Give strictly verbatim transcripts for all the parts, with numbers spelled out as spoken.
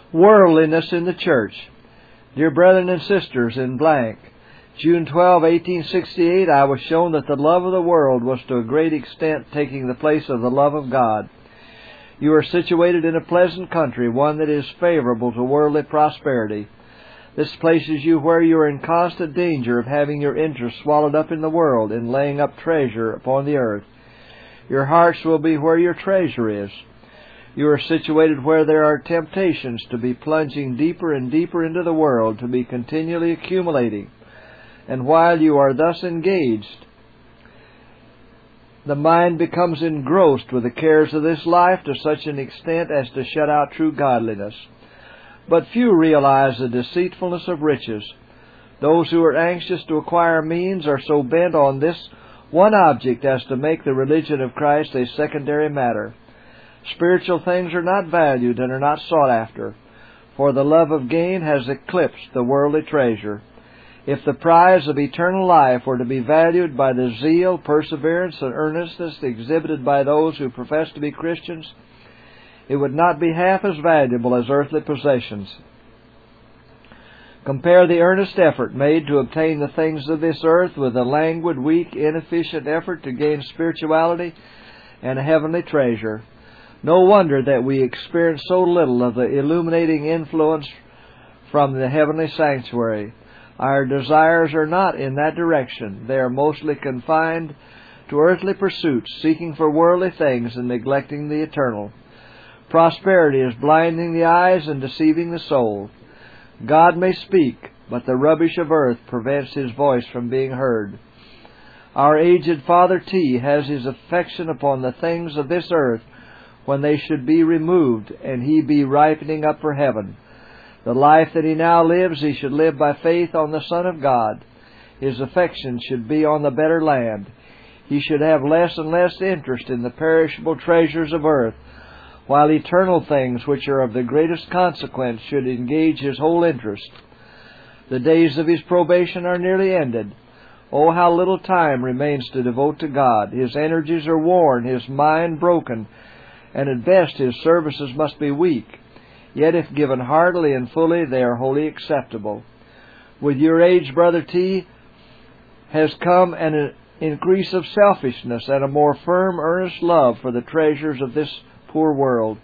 Worldliness in the Church. Dear brethren and sisters, in blank, June twelfth, eighteen sixty-eight, I was shown that the love of the world was to a great extent taking the place of the love of God. You are situated in a pleasant country, one that is favorable to worldly prosperity. This places you where you are in constant danger of having your interests swallowed up in the world, in laying up treasure upon the earth. Your hearts will be where your treasure is. You are situated where there are temptations to be plunging deeper and deeper into the world, to be continually accumulating. And while you are thus engaged, the mind becomes engrossed with the cares of this life to such an extent as to shut out true godliness. But few realize the deceitfulness of riches. Those who are anxious to acquire means are so bent on this one object as to make the religion of Christ a secondary matter. Spiritual things are not valued and are not sought after, for the love of gain has eclipsed the worldly treasure. If the prize of eternal life were to be valued by the zeal, perseverance, and earnestness exhibited by those who profess to be Christians, it would not be half as valuable as earthly possessions. Compare the earnest effort made to obtain the things of this earth with the languid, weak, inefficient effort to gain spirituality and a heavenly treasure. No wonder that we experience so little of the illuminating influence from the heavenly sanctuary. Our desires are not in that direction. They are mostly confined to earthly pursuits, seeking for worldly things and neglecting the eternal. Prosperity is blinding the eyes and deceiving the soul. God may speak, but the rubbish of earth prevents His voice from being heard. Our aged Father T has his affection upon the things of this earth when they should be removed, and he be ripening up for heaven. The life that he now lives, he should live by faith on the Son of God. His affection should be on the better land. He should have less and less interest in the perishable treasures of earth, while eternal things, which are of the greatest consequence, should engage his whole interest. The days of his probation are nearly ended. Oh, how little time remains to devote to God! His energies are worn, his mind broken, and at best his services must be weak. Yet if given heartily and fully, they are wholly acceptable. With your age, Brother T, has come an increase of selfishness and a more firm, earnest love for the treasures of this poor world.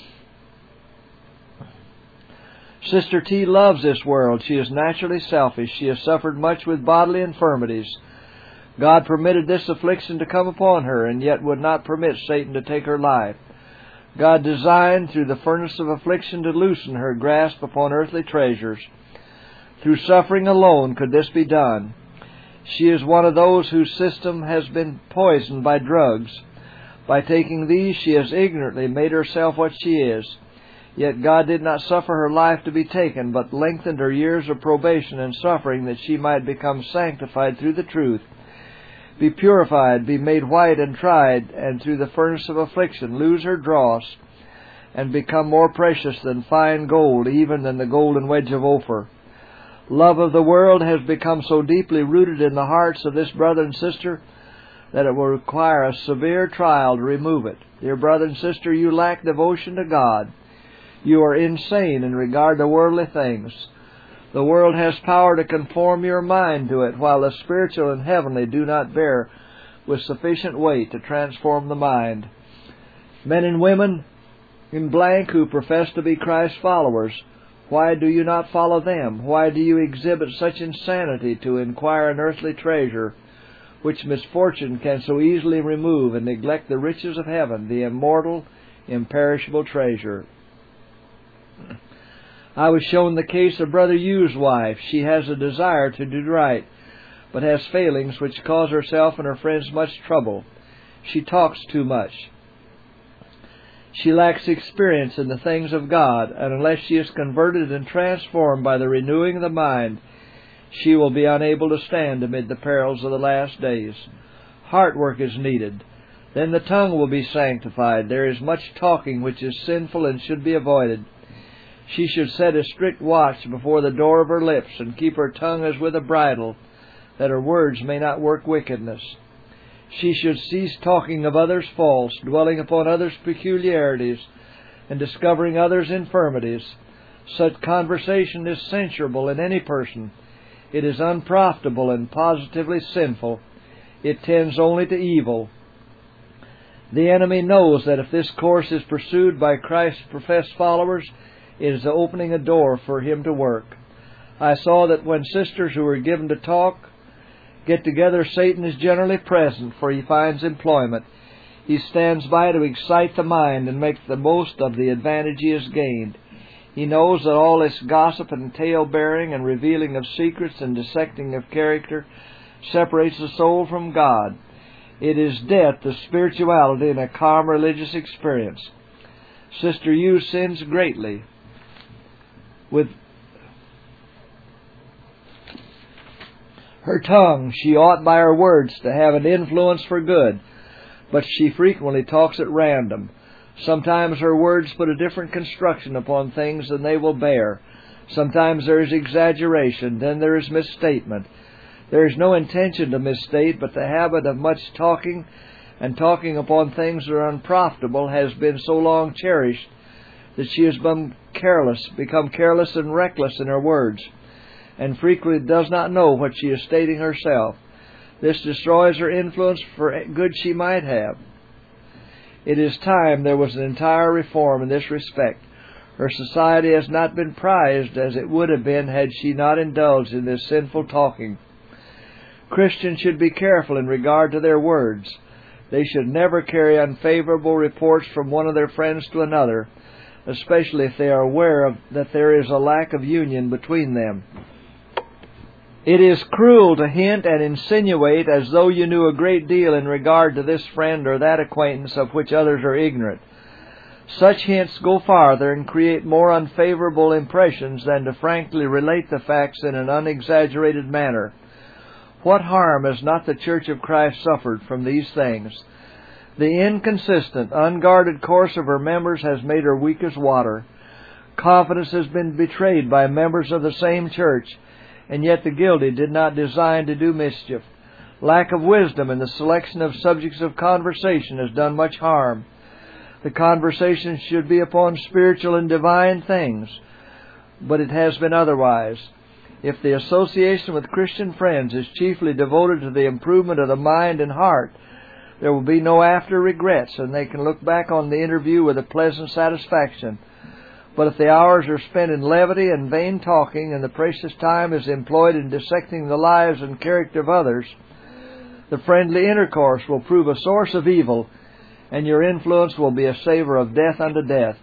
Sister T loves this world. She is naturally selfish. She has suffered much with bodily infirmities. God permitted this affliction to come upon her, and yet would not permit Satan to take her life. God designed through the furnace of affliction to loosen her grasp upon earthly treasures. Through suffering alone could this be done. She is one of those whose system has been poisoned by drugs. By taking these, she has ignorantly made herself what she is. Yet God did not suffer her life to be taken, but lengthened her years of probation and suffering, that she might become sanctified through the truth, be purified, be made white and tried, and through the furnace of affliction lose her dross, and become more precious than fine gold, even than the golden wedge of Ophir. Love of the world has become so deeply rooted in the hearts of this brother and sister that it will require a severe trial to remove it. Dear brother and sister, you lack devotion to God. You are insane in regard to worldly things. The world has power to conform your mind to it, while the spiritual and heavenly do not bear with sufficient weight to transform the mind. Men and women in blank who profess to be Christ's followers, why do you not follow them? Why do you exhibit such insanity to inquire an earthly treasure, which misfortune can so easily remove, and neglect the riches of heaven, the immortal, imperishable treasure? I was shown the case of Brother Yu's wife. She has a desire to do right, but has failings which cause herself and her friends much trouble. She talks too much. She lacks experience in the things of God, and unless she is converted and transformed by the renewing of the mind, she will be unable to stand amid the perils of the last days. Heart work is needed. Then the tongue will be sanctified. There is much talking which is sinful and should be avoided. She should set a strict watch before the door of her lips, and keep her tongue as with a bridle, that her words may not work wickedness. She should cease talking of others' faults, dwelling upon others' peculiarities, and discovering others' infirmities. Such conversation is censurable in any person. It is unprofitable and positively sinful. It tends only to evil. The enemy knows that if this course is pursued by Christ's professed followers, it is opening a door for him to work. I saw that when sisters who are given to talk get together, Satan is generally present, for he finds employment. He stands by to excite the mind and make the most of the advantage he has gained. He knows that all this gossip and tale-bearing and revealing of secrets and dissecting of character separates the soul from God. It is death to spirituality and a calm religious experience. Sister Yu sins greatly with her tongue. She ought by her words to have an influence for good, but she frequently talks at random. Sometimes her words put a different construction upon things than they will bear. Sometimes there is exaggeration, then there is misstatement. There is no intention to misstate, but the habit of much talking and talking upon things that are unprofitable has been so long cherished that she has become careless, become careless and reckless in her words, and frequently does not know what she is stating herself. This destroys her influence for good she might have. It is time there was an entire reform in this respect. Her society has not been prized as it would have been had she not indulged in this sinful talking. Christians should be careful in regard to their words. They should never carry unfavorable reports from one of their friends to another, especially if they are aware of that there is a lack of union between them. It is cruel to hint and insinuate as though you knew a great deal in regard to this friend or that acquaintance of which others are ignorant. Such hints go farther and create more unfavorable impressions than to frankly relate the facts in an unexaggerated manner. What harm has not the Church of Christ suffered from these things? The inconsistent, unguarded course of her members has made her weak as water. Confidence has been betrayed by members of the same church, and yet the guilty did not design to do mischief. Lack of wisdom in the selection of subjects of conversation has done much harm. The conversation should be upon spiritual and divine things, but it has been otherwise. If the association with Christian friends is chiefly devoted to the improvement of the mind and heart, there will be no after regrets, and they can look back on the interview with a pleasant satisfaction. But if the hours are spent in levity and vain talking, and the precious time is employed in dissecting the lives and character of others, the friendly intercourse will prove a source of evil, and your influence will be a savor of death unto death.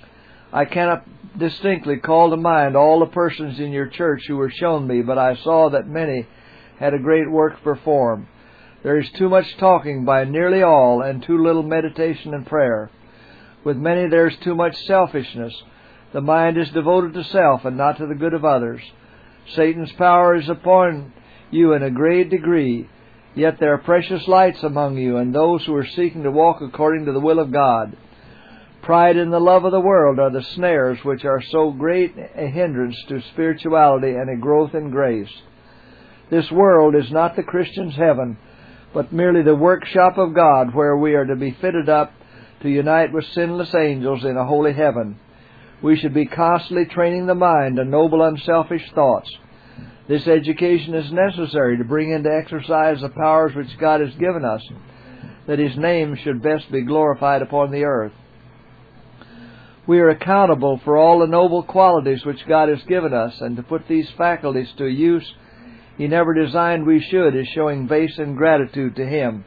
I cannot distinctly call to mind all the persons in your church who were shown me, but I saw that many had a great work to perform. There is too much talking by nearly all, and too little meditation and prayer. With many there is too much selfishness. The mind is devoted to self and not to the good of others. Satan's power is upon you in a great degree, yet there are precious lights among you, and those who are seeking to walk according to the will of God. Pride and the love of the world are the snares which are so great a hindrance to spirituality and a growth in grace. This world is not the Christian's heaven, but merely the workshop of God, where we are to be fitted up to unite with sinless angels in a holy heaven. We should be constantly training the mind to noble, unselfish thoughts. This education is necessary to bring into exercise the powers which God has given us, that His name should best be glorified upon the earth. We are accountable for all the noble qualities which God has given us, and to put these faculties to use He never designed we should is showing base ingratitude to Him.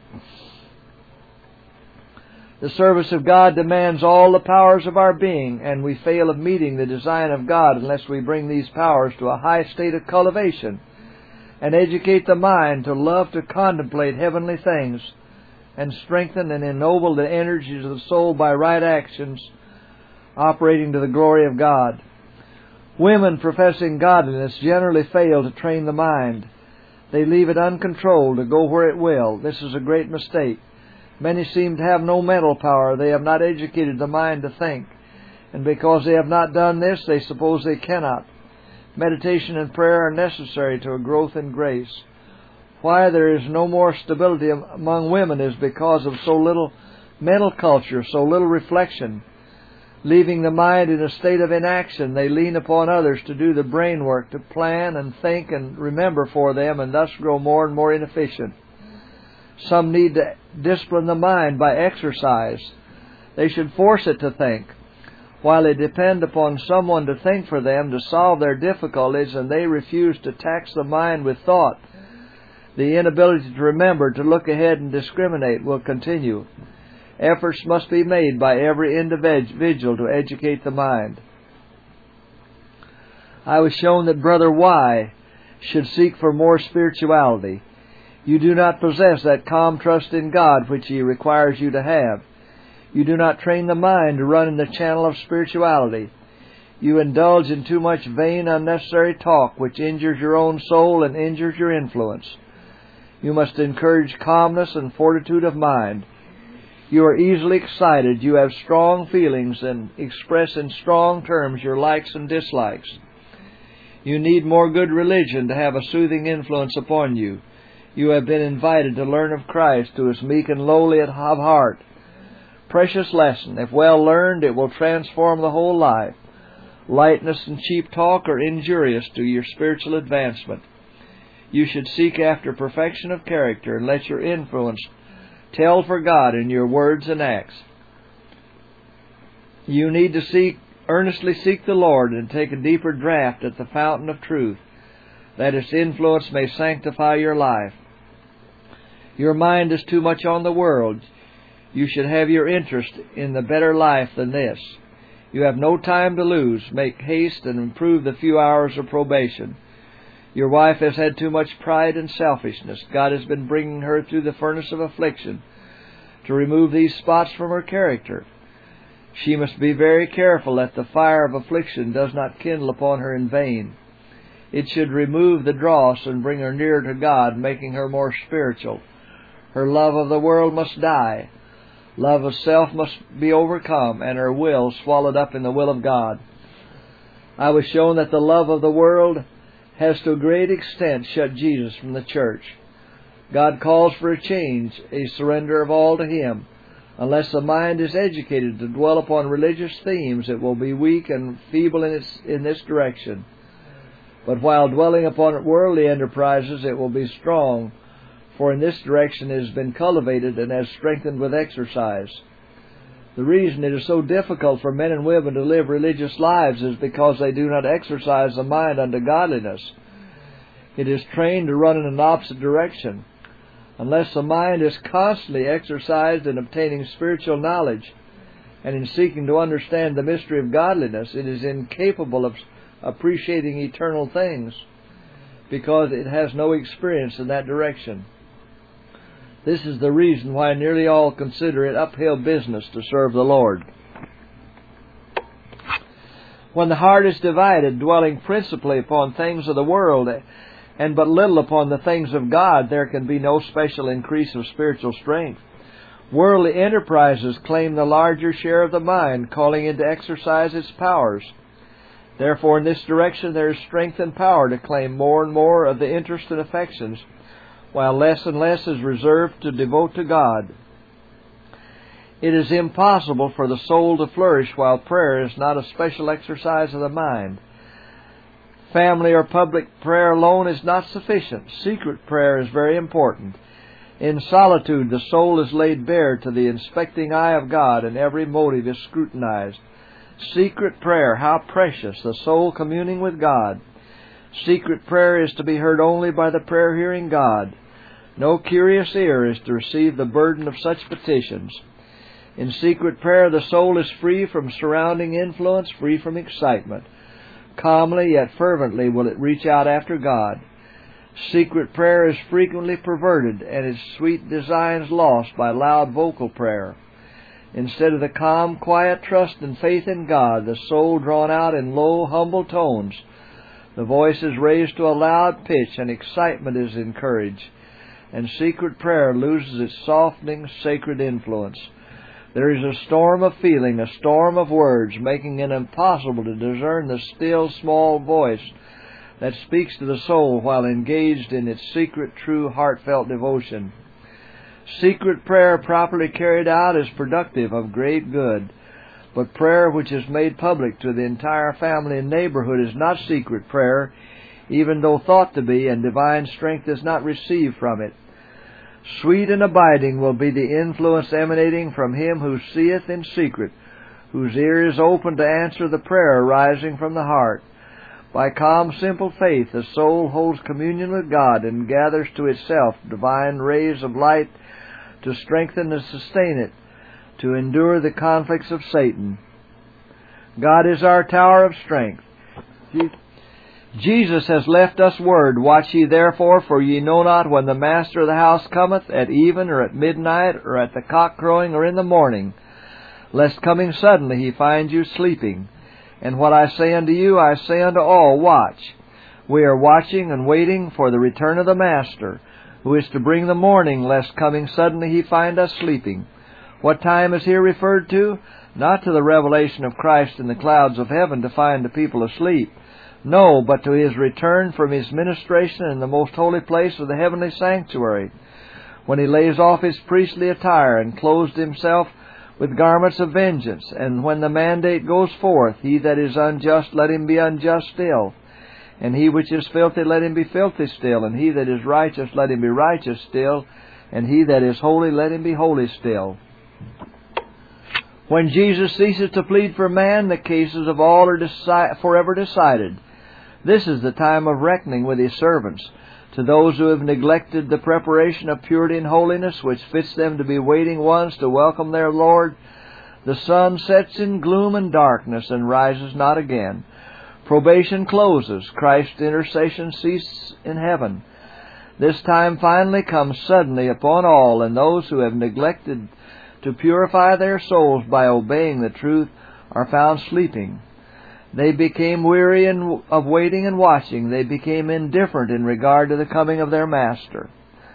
The service of God demands all the powers of our being, and we fail of meeting the design of God unless we bring these powers to a high state of cultivation and educate the mind to love to contemplate heavenly things and strengthen and ennoble the energies of the soul by right actions operating to the glory of God. Women professing godliness generally fail to train the mind. They leave it uncontrolled to go where it will. This is a great mistake. Many seem to have no mental power. They have not educated the mind to think. And because they have not done this, they suppose they cannot. Meditation and prayer are necessary to a growth in grace. Why there is no more stability among women is because of so little mental culture, so little reflection. Leaving the mind in a state of inaction, they lean upon others to do the brain work, to plan and think and remember for them, and thus grow more and more inefficient. Some need to discipline the mind by exercise. They should force it to think. While they depend upon someone to think for them, to solve their difficulties, and they refuse to tax the mind with thought, the inability to remember, to look ahead and discriminate will continue. Efforts must be made by every individual to educate the mind. I was shown that Brother Y should seek for more spirituality. You do not possess that calm trust in God which He requires you to have. You do not train the mind to run in the channel of spirituality. You indulge in too much vain, unnecessary talk which injures your own soul and injures your influence. You must encourage calmness and fortitude of mind. You are easily excited. You have strong feelings and express in strong terms your likes and dislikes. You need more good religion to have a soothing influence upon you. You have been invited to learn of Christ, who is meek and lowly of heart. Precious lesson. If well learned, it will transform the whole life. Lightness and cheap talk are injurious to your spiritual advancement. You should seek after perfection of character and let your influence tell for God in your words and acts. You need to seek, earnestly seek the Lord and take a deeper draught at the fountain of truth, that its influence may sanctify your life. Your mind is too much on the world. You should have your interest in the better life than this. You have no time to lose. Make haste and improve the few hours of probation. Your wife has had too much pride and selfishness. God has been bringing her through the furnace of affliction to remove these spots from her character. She must be very careful that the fire of affliction does not kindle upon her in vain. It should remove the dross and bring her nearer to God, making her more spiritual. Her love of the world must die. Love of self must be overcome, and her will swallowed up in the will of God. I was shown that the love of the world has to a great extent shut Jesus from the church. God calls for a change, a surrender of all to Him. Unless the mind is educated to dwell upon religious themes, it will be weak and feeble in, its, in this direction. But while dwelling upon worldly enterprises, it will be strong, for in this direction it has been cultivated and has strengthened with exercise. The reason it is so difficult for men and women to live religious lives is because they do not exercise the mind unto godliness. It is trained to run in an opposite direction. Unless the mind is constantly exercised in obtaining spiritual knowledge and in seeking to understand the mystery of godliness, it is incapable of appreciating eternal things because it has no experience in that direction. This is the reason why nearly all consider it uphill business to serve the Lord. When the heart is divided, dwelling principally upon things of the world and but little upon the things of God, there can be no special increase of spiritual strength. Worldly enterprises claim the larger share of the mind, calling into exercise its powers. Therefore, in this direction there is strength and power to claim more and more of the interest and affections, while less and less is reserved to devote to God. It is impossible for the soul to flourish while prayer is not a special exercise of the mind. Family or public prayer alone is not sufficient. Secret prayer is very important. In solitude, the soul is laid bare to the inspecting eye of God, and every motive is scrutinized. Secret prayer, how precious, the soul communing with God. Secret prayer is to be heard only by the prayer-hearing God. No curious ear is to receive the burden of such petitions. In secret prayer, the soul is free from surrounding influence, free from excitement. Calmly yet fervently will it reach out after God. Secret prayer is frequently perverted and its sweet designs lost by loud vocal prayer. Instead of the calm, quiet trust and faith in God, the soul drawn out in low, humble tones, the voice is raised to a loud pitch and excitement is encouraged, and secret prayer loses its softening, sacred influence. There is a storm of feeling, a storm of words, making it impossible to discern the still, small voice that speaks to the soul while engaged in its secret, true, heartfelt devotion. Secret prayer properly carried out is productive of great good. But prayer which is made public to the entire family and neighborhood is not secret prayer, even though thought to be, and divine strength is not received from it. Sweet and abiding will be the influence emanating from Him who seeth in secret, whose ear is open to answer the prayer arising from the heart. By calm, simple faith, the soul holds communion with God and gathers to itself divine rays of light to strengthen and sustain it, to endure the conflicts of Satan. God is our tower of strength. Jesus has left us word, Watch ye therefore, for ye know not when the master of the house cometh, at even, or at midnight, or at the cock crowing, or in the morning, lest coming suddenly he find you sleeping. And what I say unto you, I say unto all, Watch. We are watching and waiting for the return of the Master, who is to bring the morning, lest coming suddenly he find us sleeping. What time is here referred to? Not to the revelation of Christ in the clouds of heaven to find the people asleep. No, but to His return from His ministration in the most holy place of the heavenly sanctuary, when He lays off His priestly attire and clothes Himself with garments of vengeance, and when the mandate goes forth, He that is unjust, let him be unjust still, and he which is filthy, let him be filthy still, and he that is righteous, let him be righteous still, and he that is holy, let him be holy still. When Jesus ceases to plead for man, the cases of all are deci- forever decided. This is the time of reckoning with His servants. To those who have neglected the preparation of purity and holiness, which fits them to be waiting ones to welcome their Lord, the sun sets in gloom and darkness and rises not again. Probation closes. Christ's intercession ceases in heaven. This time finally comes suddenly upon all, and those who have neglected to purify their souls by obeying the truth are found sleeping. They became weary of waiting and watching. They became indifferent in regard to the coming of their Master.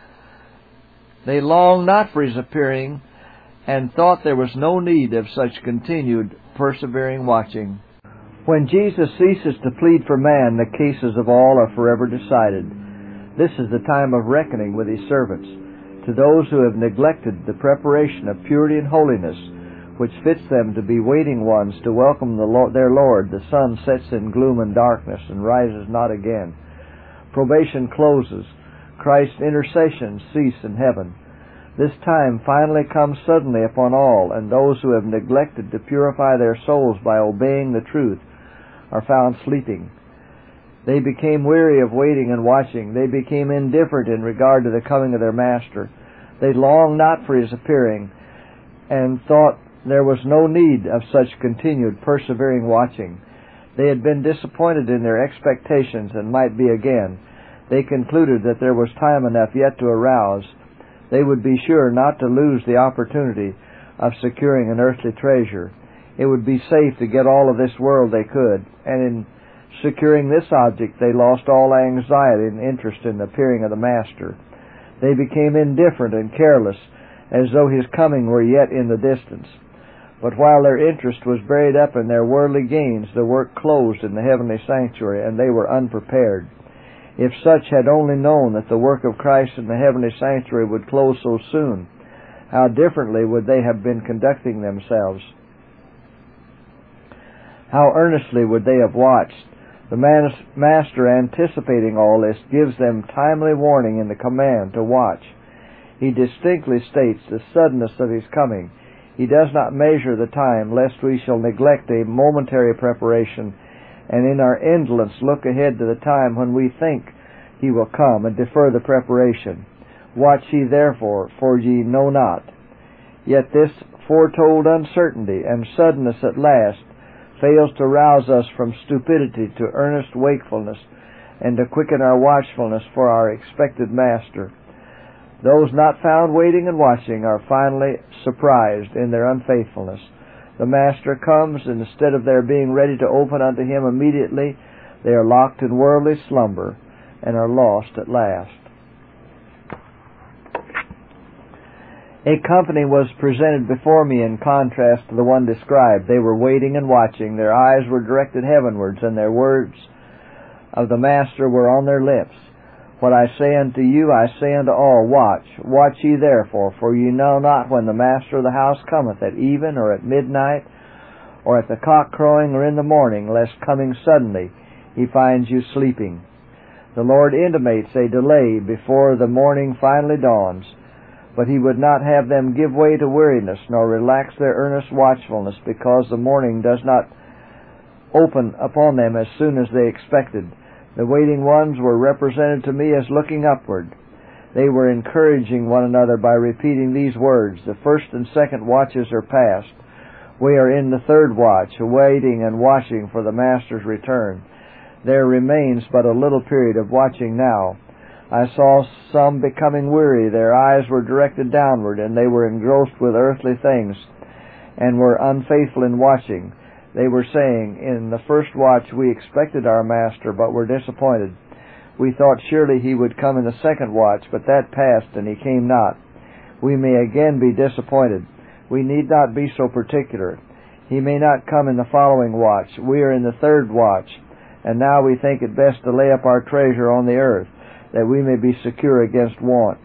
They longed not for His appearing, and thought there was no need of such continued, persevering watching. When Jesus ceases to plead for man, the cases of all are forever decided. This is the time of reckoning with His servants. To those who have neglected the preparation of purity and holiness, which fits them to be waiting ones to welcome the Lord, their Lord, the sun sets in gloom and darkness and rises not again. Probation closes. Christ's intercessions cease in heaven. This time finally comes suddenly upon all, and those who have neglected to purify their souls by obeying the truth are found sleeping. They became weary of waiting and watching. They became indifferent in regard to the coming of their Master. They longed not for His appearing, and thought there was no need of such continued, persevering watching. They had been disappointed in their expectations, and might be again. They concluded that there was time enough yet to arouse. They would be sure not to lose the opportunity of securing an earthly treasure. It would be safe to get all of this world they could, and in securing this object they lost all anxiety and interest in the appearing of the Master. They became indifferent and careless, as though His coming were yet in the distance. But while their interest was buried up in their worldly gains, the work closed in the heavenly sanctuary, and they were unprepared. If such had only known that the work of Christ in the heavenly sanctuary would close so soon, how differently would they have been conducting themselves? How earnestly would they have watched? The Master, anticipating all this, gives them timely warning in the command to watch. He distinctly states the suddenness of His coming. He does not measure the time, lest we shall neglect a momentary preparation, and in our indolence look ahead to the time when we think He will come, and defer the preparation. Watch ye therefore, for ye know not. Yet this foretold uncertainty and suddenness at last fails to rouse us from stupidity to earnest wakefulness, and to quicken our watchfulness for our expected Master. Those not found waiting and watching are finally surprised in their unfaithfulness. The Master comes, and instead of their being ready to open unto Him immediately, they are locked in worldly slumber and are lost at last. A company was presented before me in contrast to the one described. They were waiting and watching. Their eyes were directed heavenwards, and their words of the Master were on their lips. What I say unto you, I say unto all, Watch, watch ye therefore, for ye know not when the Master of the house cometh, at even, or at midnight, or at the cock crowing, or in the morning, lest coming suddenly he finds you sleeping. The Lord intimates a delay before the morning finally dawns, but he would not have them give way to weariness, nor relax their earnest watchfulness, because the morning does not open upon them as soon as they expected. The waiting ones were represented to me as looking upward. They were encouraging one another by repeating these words: the first and second watches are past. We are in the third watch, awaiting and watching for the Master's return. There remains but a little period of watching now. I saw some becoming weary. Their eyes were directed downward, and they were engrossed with earthly things, and were unfaithful in watching. They were saying, in the first watch we expected our Master, but were disappointed. We thought surely he would come in the second watch, but that passed, and he came not. We may again be disappointed. We need not be so particular. He may not come in the following watch. We are in the third watch, and now we think it best to lay up our treasure on the earth, that we may be secure against want.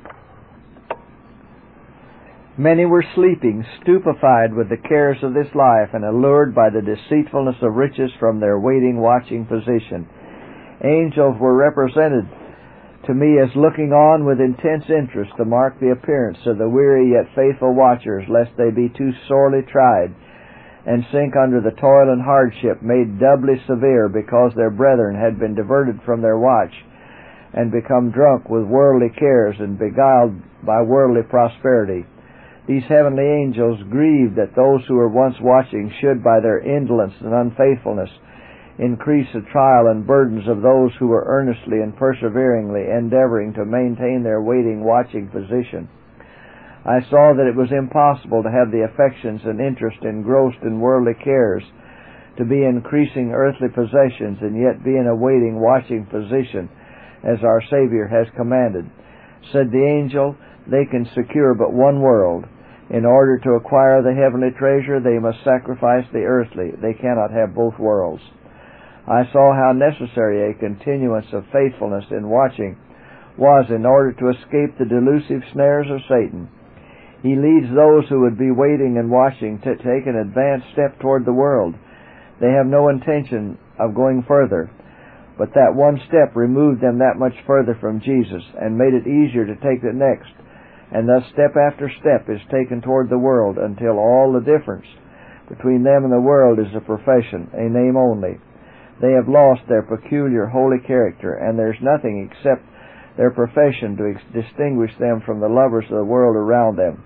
Many were sleeping, stupefied with the cares of this life, and allured by the deceitfulness of riches from their waiting, watching position. Angels were represented to me as looking on with intense interest to mark the appearance of the weary yet faithful watchers, lest they be too sorely tried, and sink under the toil and hardship, made doubly severe because their brethren had been diverted from their watch, and become drunk with worldly cares, and beguiled by worldly prosperity. These heavenly angels grieved that those who were once watching should, by their indolence and unfaithfulness, increase the trial and burdens of those who were earnestly and perseveringly endeavoring to maintain their waiting, watching position. I saw that it was impossible to have the affections and interest engrossed in worldly cares, to be increasing earthly possessions, and yet be in a waiting, watching position, as our Savior has commanded. Said the angel, they can secure but one world. In order to acquire the heavenly treasure, they must sacrifice the earthly. They cannot have both worlds. I saw how necessary a continuance of faithfulness in watching was in order to escape the delusive snares of Satan. He leads those who would be waiting and watching to take an advanced step toward the world. They have no intention of going further, but that one step removed them that much further from Jesus, and made it easier to take the next. And thus step after step is taken toward the world, until all the difference between them and the world is a profession, a name only. They have lost their peculiar holy character, and there's nothing except their profession to ex- distinguish them from the lovers of the world around them.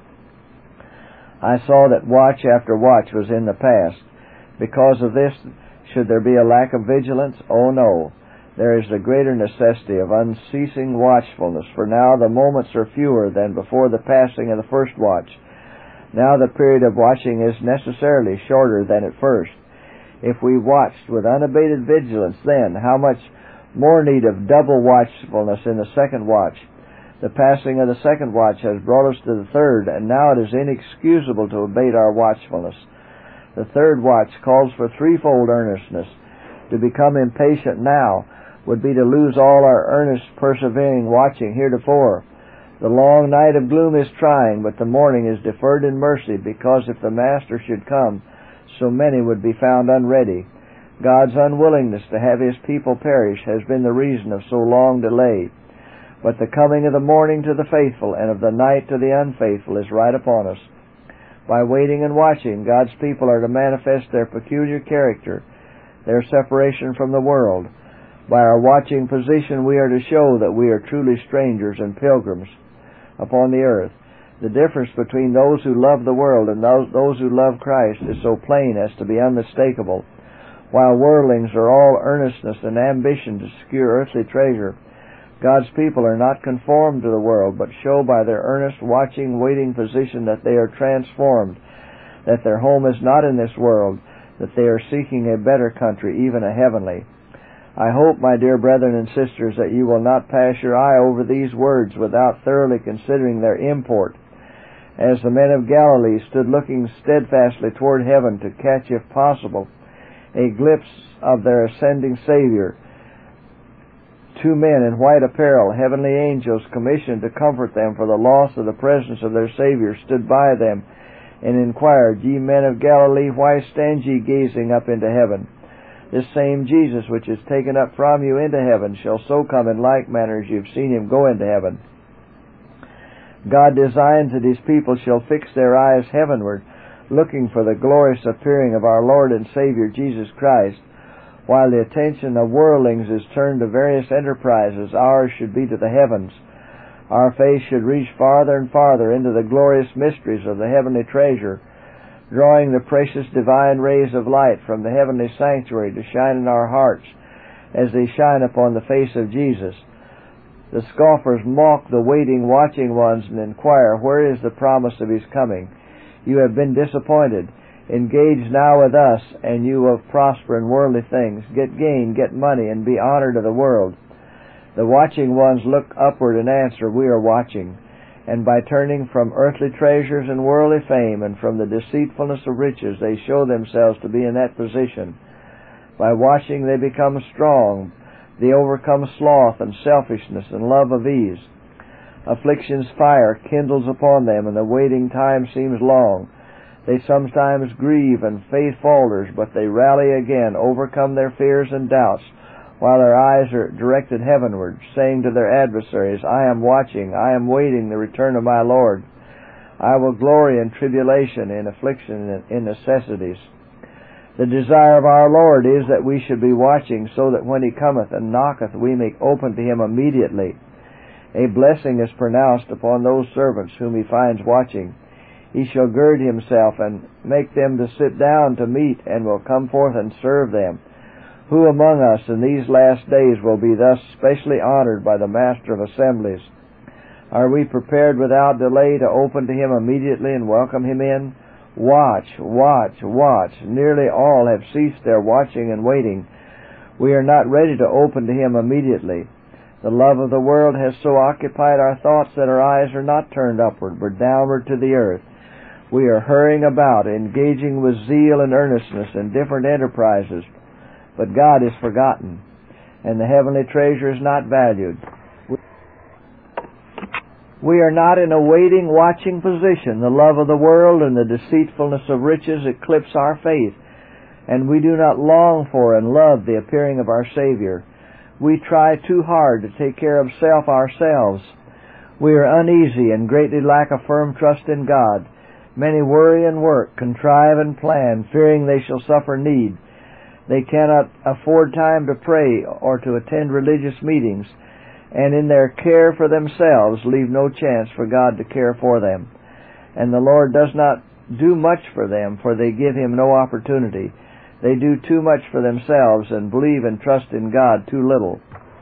I saw that watch after watch was in the past. Because of this, should there be a lack of vigilance? Oh no. There is the greater necessity of unceasing watchfulness, for now the moments are fewer than before the passing of the first watch. Now the period of watching is necessarily shorter than at first. If we watched with unabated vigilance then, how much more need of double watchfulness in the second watch? The passing of the second watch has brought us to the third, and now it is inexcusable to abate our watchfulness. The third watch calls for threefold earnestness. To become impatient now would be to lose all our earnest, persevering watching heretofore. The long night of gloom is trying, but the morning is deferred in mercy, because if the Master should come, so many would be found unready. God's unwillingness to have His people perish has been the reason of so long delay. But the coming of the morning to the faithful, and of the night to the unfaithful, is right upon us. By waiting and watching, God's people are to manifest their peculiar character, their separation from the world. By our watching position, we are to show that we are truly strangers and pilgrims upon the earth. The difference between those who love the world and those, those who love Christ is so plain as to be unmistakable. While worldlings are all earnestness and ambition to secure earthly treasure, God's people are not conformed to the world, but show by their earnest, watching, waiting position that they are transformed, that their home is not in this world, that they are seeking a better country, even a heavenly. I hope, my dear brethren and sisters, that you will not pass your eye over these words without thoroughly considering their import. As the men of Galilee stood looking steadfastly toward heaven to catch, if possible, a glimpse of their ascending Savior, two men in white apparel, heavenly angels commissioned to comfort them for the loss of the presence of their Savior, stood by them and inquired, Ye men of Galilee, why stand ye gazing up into heaven? This same Jesus which is taken up from you into heaven shall so come in like manner as you have seen him go into heaven. God designs that his people shall fix their eyes heavenward, looking for the glorious appearing of our Lord and Savior Jesus Christ. While the attention of worldlings is turned to various enterprises, ours should be to the heavens. Our faith should reach farther and farther into the glorious mysteries of the heavenly treasure, drawing the precious divine rays of light from the heavenly sanctuary to shine in our hearts as they shine upon the face of Jesus. The scoffers mock the waiting, watching ones and inquire, Where is the promise of his coming? You have been disappointed. Engage now with us, and you will prosper in worldly things. Get gain, get money, and be honored of the world. The watching ones look upward and answer, We are watching. And by turning from earthly treasures and worldly fame and from the deceitfulness of riches, they show themselves to be in that position. By watching they become strong. They overcome sloth and selfishness and love of ease. Affliction's fire kindles upon them, and the waiting time seems long. They sometimes grieve, and faith falters, but they rally again, overcome their fears and doubts, while their eyes are directed heavenward, saying to their adversaries, I am watching, I am waiting the return of my Lord. I will glory in tribulation, in affliction, and in necessities. The desire of our Lord is that we should be watching, so that when he cometh and knocketh, we may open to him immediately. A blessing is pronounced upon those servants whom he finds watching. He shall gird himself and make them to sit down to meat, and will come forth and serve them. Who among us in these last days will be thus specially honored by the Master of assemblies? Are we prepared without delay to open to him immediately and welcome him in? Watch, watch, watch. Nearly all have ceased their watching and waiting. We are not ready to open to him immediately. The love of the world has so occupied our thoughts that our eyes are not turned upward, but downward to the earth. We are hurrying about, engaging with zeal and earnestness in different enterprises, but God is forgotten, and the heavenly treasure is not valued. We are not in a waiting, watching position. The love of the world and the deceitfulness of riches eclipse our faith, and we do not long for and love the appearing of our Savior. We try too hard to take care of self ourselves. We are uneasy and greatly lack a firm trust in God. Many worry and work, contrive and plan, fearing they shall suffer need. They cannot afford time to pray or to attend religious meetings, and in their care for themselves leave no chance for God to care for them. And the Lord does not do much for them, for they give him no opportunity. They do too much for themselves and believe and trust in God too little.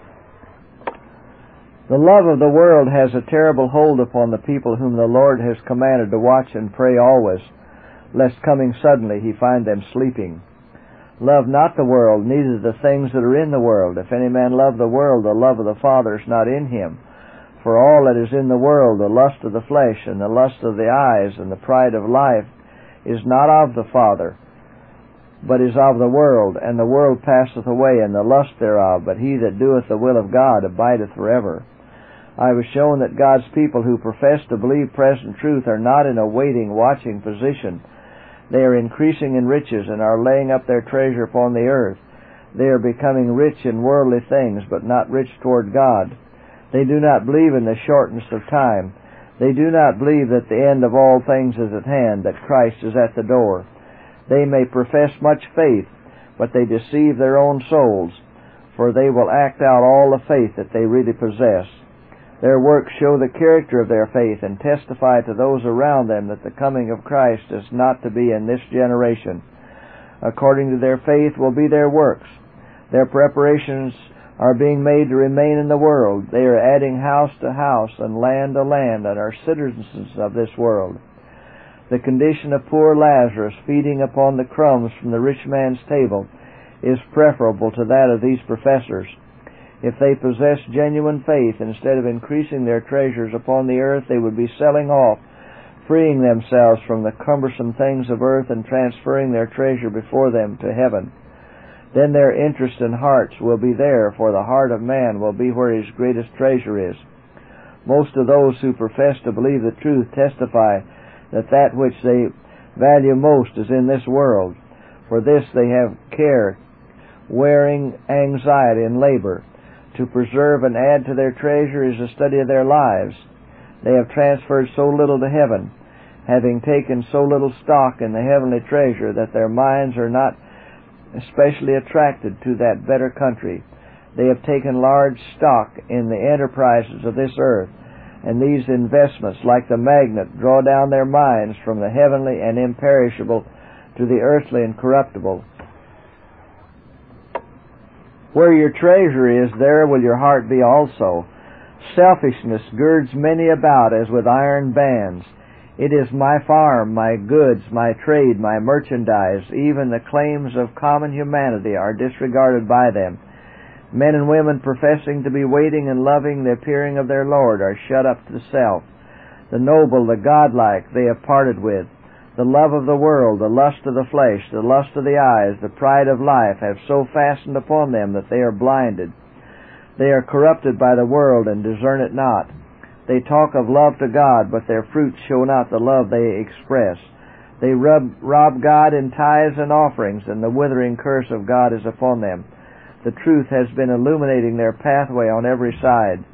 The love of the world has a terrible hold upon the people whom the Lord has commanded to watch and pray always, lest coming suddenly he find them sleeping. Love not the world, neither the things that are in the world. If any man love the world, the love of the Father is not in him. For all that is in the world, the lust of the flesh, and the lust of the eyes, and the pride of life, is not of the Father, but is of the world. And the world passeth away, and the lust thereof, but he that doeth the will of God abideth forever. I was shown that God's people who profess to believe present truth are not in a waiting, watching position. They are increasing in riches and are laying up their treasure upon the earth. They are becoming rich in worldly things, but not rich toward God. They do not believe in the shortness of time. They do not believe that the end of all things is at hand, that Christ is at the door. They may profess much faith, but they deceive their own souls, for they will act out all the faith that they really possess. Their works show the character of their faith and testify to those around them that the coming of Christ is not to be in this generation. According to their faith will be their works. Their preparations are being made to remain in the world. They are adding house to house and land to land and are citizens of this world. The condition of poor Lazarus feeding upon the crumbs from the rich man's table is preferable to that of these professors. If they possessed genuine faith, instead of increasing their treasures upon the earth, they would be selling off, freeing themselves from the cumbersome things of earth and transferring their treasure before them to heaven. Then their interest and hearts will be there, for the heart of man will be where his greatest treasure is. Most of those who profess to believe the truth testify that that which they value most is in this world. For this they have care, wearing anxiety and labor. To preserve and add to their treasure is the study of their lives. They have transferred so little to heaven, having taken so little stock in the heavenly treasure, that their minds are not especially attracted to that better country. They have taken large stock in the enterprises of this earth, and these investments, like the magnet, draw down their minds from the heavenly and imperishable to the earthly and corruptible. Where your treasure is, there will your heart be also. Selfishness girds many about as with iron bands. It is my farm, my goods, my trade, my merchandise. Even the claims of common humanity are disregarded by them. Men and women professing to be waiting and loving the appearing of their Lord are shut up to self. The noble, the godlike, they have parted with. The love of the world, the lust of the flesh, the lust of the eyes, the pride of life have so fastened upon them that they are blinded. They are corrupted by the world and discern it not. They talk of love to God, but their fruits show not the love they express. They rub, rob God in tithes and offerings, and the withering curse of God is upon them. The truth has been illuminating their pathway on every side.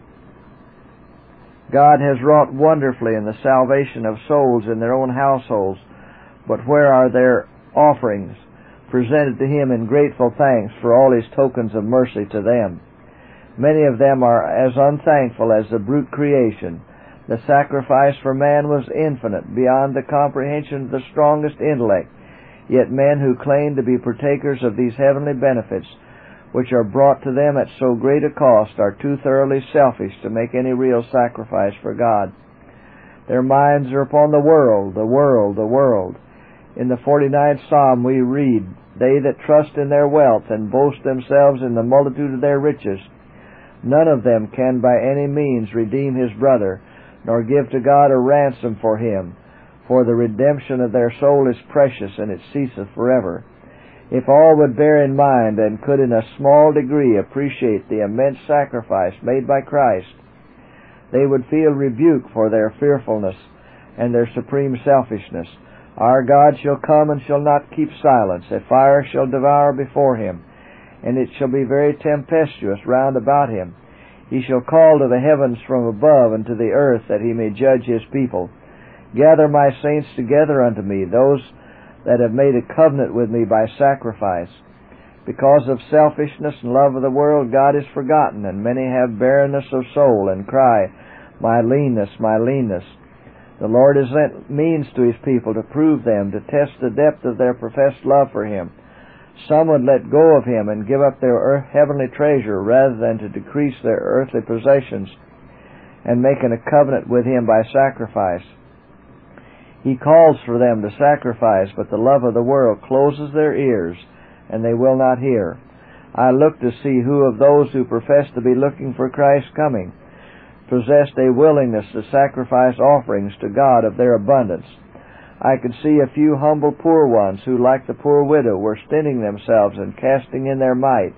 God has wrought wonderfully in the salvation of souls in their own households, but where are their offerings presented to Him in grateful thanks for all His tokens of mercy to them? Many of them are as unthankful as the brute creation. The sacrifice for man was infinite, beyond the comprehension of the strongest intellect. Yet men who claim to be partakers of these heavenly benefits, which are brought to them at so great a cost, are too thoroughly selfish to make any real sacrifice for God. Their minds are upon the world, the world, the world. In the forty-ninth Psalm we read, "They that trust in their wealth and boast themselves in the multitude of their riches, none of them can by any means redeem his brother, nor give to God a ransom for him. For the redemption of their soul is precious, and it ceaseth forever." If all would bear in mind and could in a small degree appreciate the immense sacrifice made by Christ, they would feel rebuke for their fearfulness and their supreme selfishness. Our God shall come and shall not keep silence. A fire shall devour before Him, and it shall be very tempestuous round about Him. He shall call to the heavens from above, and to the earth, that He may judge His people. Gather my saints together unto me, those that have made a covenant with me by sacrifice. Because of selfishness and love of the world, God is forgotten, and many have barrenness of soul, and cry, "My leanness, my leanness." The Lord has lent means to His people to prove them, to test the depth of their professed love for Him. Some would let go of Him and give up their earth, heavenly treasure rather than to decrease their earthly possessions and make a covenant with Him by sacrifice. He calls for them to sacrifice, but the love of the world closes their ears, and they will not hear. I look to see who of those who profess to be looking for Christ's coming possessed a willingness to sacrifice offerings to God of their abundance. I could see a few humble poor ones who, like the poor widow, were stinting themselves and casting in their mite.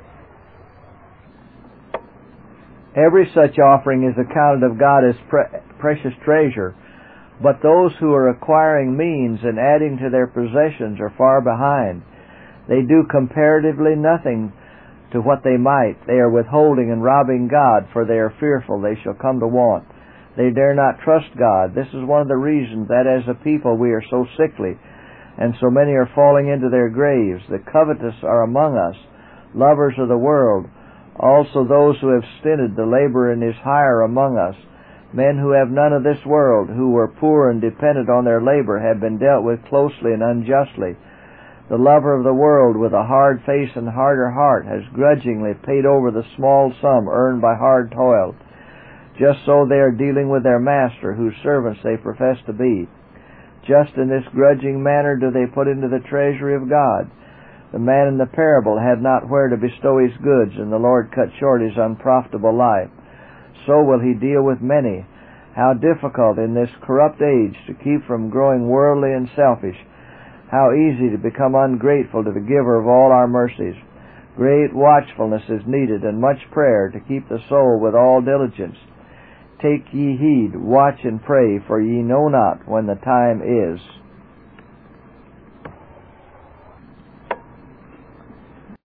Every such offering is accounted of God as pre- precious treasure, but those who are acquiring means and adding to their possessions are far behind. They do comparatively nothing to what they might. They are withholding and robbing God, for they are fearful they shall come to want. They dare not trust God. This is one of the reasons that as a people we are so sickly, and so many are falling into their graves. The covetous are among us, lovers of the world. Also those who have stinted the laborer in his hire among us. Men who have none of this world, who were poor and dependent on their labor, have been dealt with closely and unjustly. The lover of the world, with a hard face and harder heart, has grudgingly paid over the small sum earned by hard toil. Just so they are dealing with their master, whose servants they profess to be. Just in this grudging manner do they put into the treasury of God. The man in the parable had not where to bestow his goods, and the Lord cut short his unprofitable life. So will He deal with many. How difficult in this corrupt age to keep from growing worldly and selfish. How easy to become ungrateful to the giver of all our mercies. Great watchfulness is needed, and much prayer to keep the soul with all diligence. Take ye heed, watch and pray, for ye know not when the time is.